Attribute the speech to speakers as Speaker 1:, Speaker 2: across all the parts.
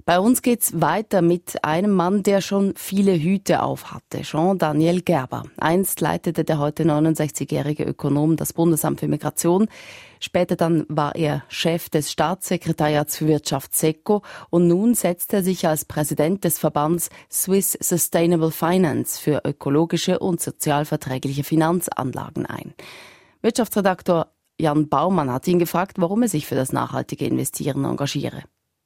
Speaker 1: Bei uns geht's weiter mit einem Mann, der schon viele Hüte aufhatte, Jean-Daniel Gerber. Einst leitete der heute 69-jährige Ökonom das Bundesamt für Migration. Später dann war er Chef des Staatssekretariats für Wirtschaft SECO und nun setzt er sich als Präsident des Verbands Swiss Sustainable Finance für ökologische und sozialverträgliche Finanzanlagen ein. Wirtschaftsredaktor Jan Baumann hat ihn gefragt, warum er sich für das nachhaltige Investieren engagiere.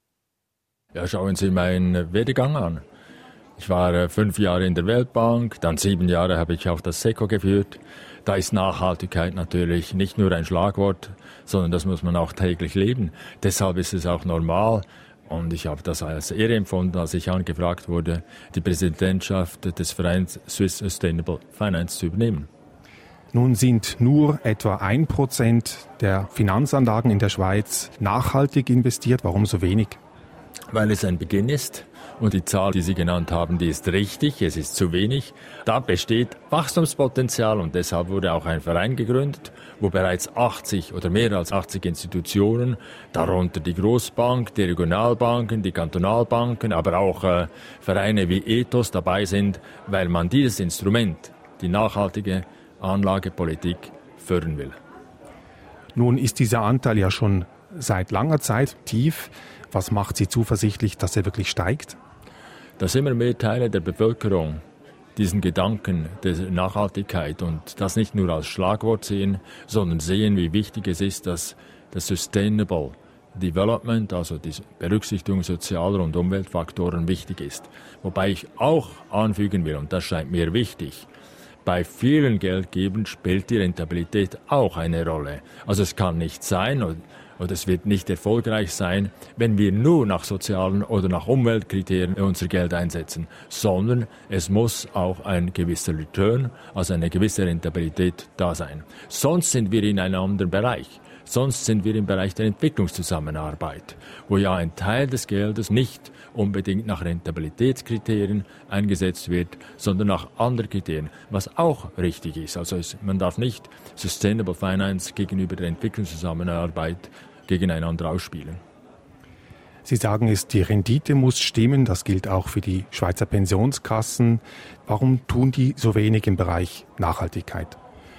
Speaker 2: Ja, schauen Sie meinen Werdegang an. Ich war 5 Jahre in der Weltbank, dann 7 Jahre habe ich auch das SECO geführt. Da ist Nachhaltigkeit natürlich nicht nur ein Schlagwort, sondern das muss man auch täglich leben. Deshalb ist es auch normal. Und ich habe das als Ehre empfunden, als ich angefragt wurde, die Präsidentschaft des Vereins Swiss Sustainable Finance zu übernehmen.
Speaker 3: Nun sind nur etwa 1% der Finanzanlagen in der Schweiz nachhaltig investiert. Warum so wenig?
Speaker 2: Weil es ein Beginn ist und die Zahl, die Sie genannt haben, die ist richtig, es ist zu wenig. Da besteht Wachstumspotenzial und deshalb wurde auch ein Verein gegründet, wo bereits 80 oder mehr als 80 Institutionen, darunter die Großbank, die Regionalbanken, die Kantonalbanken, aber auch Vereine wie Ethos dabei sind, weil man dieses Instrument, die nachhaltige Anlagepolitik, fördern will.
Speaker 3: Nun ist dieser Anteil ja schon seit langer Zeit tief. Was macht Sie zuversichtlich, dass er wirklich steigt?
Speaker 2: Dass immer mehr Teile der Bevölkerung diesen Gedanken der Nachhaltigkeit und das nicht nur als Schlagwort sehen, sondern sehen, wie wichtig es ist, dass das Sustainable Development, also die Berücksichtigung sozialer und Umweltfaktoren wichtig ist. Wobei ich auch anfügen will, und das scheint mir wichtig, bei vielen Geldgebern spielt die Rentabilität auch eine Rolle. Also es kann nicht sein, oder es wird nicht erfolgreich sein, wenn wir nur nach sozialen oder nach Umweltkriterien unser Geld einsetzen, sondern es muss auch ein gewisser Return, also eine gewisse Rentabilität da sein. Sonst sind wir in einem anderen Bereich. Sonst sind wir im Bereich der Entwicklungszusammenarbeit, wo ja ein Teil des Geldes nicht unbedingt nach Rentabilitätskriterien eingesetzt wird, sondern nach anderen Kriterien, was auch richtig ist. Also man darf nicht Sustainable Finance gegenüber der Entwicklungszusammenarbeit gegeneinander ausspielen.
Speaker 3: Sie sagen es, die Rendite muss stimmen, das gilt auch für die Schweizer Pensionskassen. Warum tun die so wenig im Bereich Nachhaltigkeit?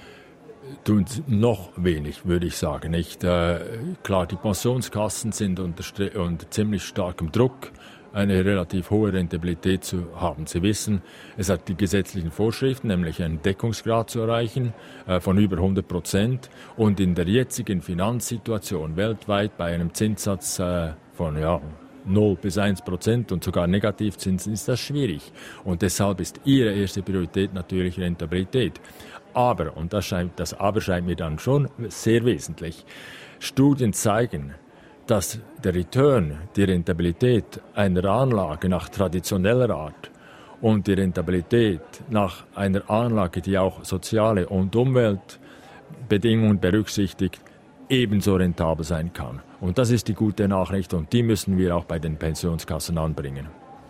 Speaker 2: Tun noch wenig, würde ich sagen. Nicht klar, die Pensionskassen sind unter ziemlich starkem Druck, eine relativ hohe Rentabilität zu haben. Sie wissen, es hat die gesetzlichen Vorschriften, nämlich einen Deckungsgrad zu erreichen von über 100%. Und in der jetzigen Finanzsituation weltweit bei einem Zinssatz von 0 bis 1% und sogar Negativzinsen ist das schwierig. Und deshalb ist Ihre erste Priorität natürlich Rentabilität. Aber, und das Aber scheint mir dann schon sehr wesentlich, Studien zeigen, dass der Return, die Rentabilität einer Anlage nach traditioneller Art und die Rentabilität nach einer Anlage, die auch soziale und Umweltbedingungen berücksichtigt, ebenso rentabel sein kann. Und das ist die gute Nachricht und die müssen wir auch bei den Pensionskassen anbringen.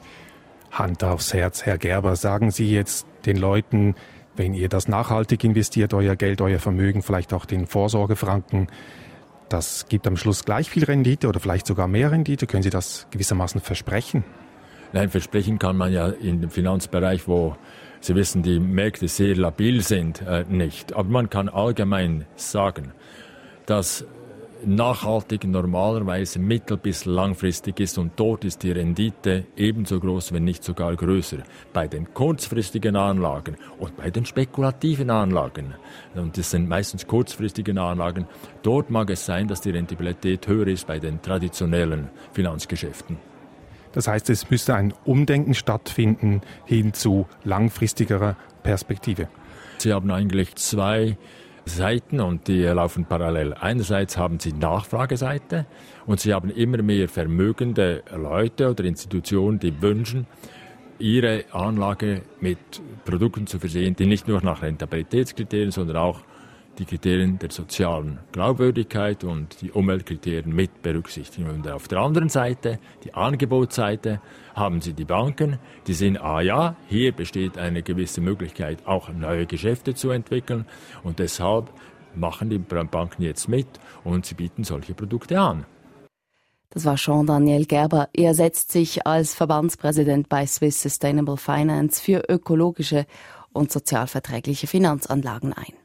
Speaker 3: Hand aufs Herz, Herr Gerber, sagen Sie jetzt den Leuten, wenn ihr das nachhaltig investiert, euer Geld, euer Vermögen, vielleicht auch den Vorsorgefranken, das gibt am Schluss gleich viel Rendite oder vielleicht sogar mehr Rendite. Können Sie das gewissermaßen versprechen?
Speaker 2: Nein, versprechen kann man ja in dem Finanzbereich, wo Sie wissen, die Märkte sehr labil sind, nicht. Aber man kann allgemein sagen, dass nachhaltig normalerweise mittel- bis langfristig ist und dort ist die Rendite ebenso groß, wenn nicht sogar größer. Bei den kurzfristigen Anlagen und bei den spekulativen Anlagen, und das sind meistens kurzfristige Anlagen, dort mag es sein, dass die Rentabilität höher ist bei den traditionellen Finanzgeschäften.
Speaker 3: Das heißt, es müsste ein Umdenken stattfinden hin zu langfristigerer Perspektive.
Speaker 2: Sie haben eigentlich 2 Seiten und die laufen parallel. Einerseits haben Sie Nachfrageseite und Sie haben immer mehr vermögende Leute oder Institutionen, die wünschen, ihre Anlage mit Produkten zu versehen, die nicht nur nach Rentabilitätskriterien, sondern auch die Kriterien der sozialen Glaubwürdigkeit und die Umweltkriterien mit berücksichtigen. Und auf der anderen Seite, die Angebotsseite, haben Sie die Banken, die sehen, hier besteht eine gewisse Möglichkeit, auch neue Geschäfte zu entwickeln. Und deshalb machen die Banken jetzt mit und sie bieten solche Produkte an.
Speaker 1: Das war Jean-Daniel Gerber. Er setzt sich als Verbandspräsident bei Swiss Sustainable Finance für ökologische und sozialverträgliche Finanzanlagen ein.